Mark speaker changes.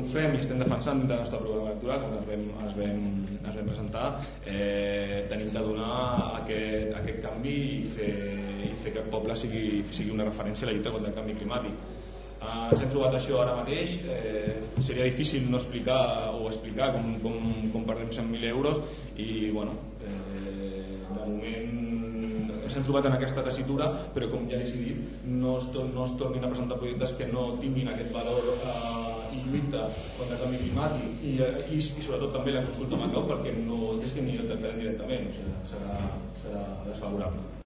Speaker 1: fem i estem defensant dintre del nostre programa electoral, quan es vam presentar, tenim de donar aquest canvi i fer que el poble sigui una referència a la lluita contra el canvi climàtic. Ens hem trobat això ara mateix, seria difícil no explicar com perdem 100.000 euros i bueno, de moment ens hem trobat en aquesta tessitura, però com ja he dit, no es tornin a presentar projectes que no tinguin aquest valor i lluita contra el canvi climàtic i sobretot també la consulta Macau, perquè no és que ni el tractarem directament, o sigui, serà desfavorable.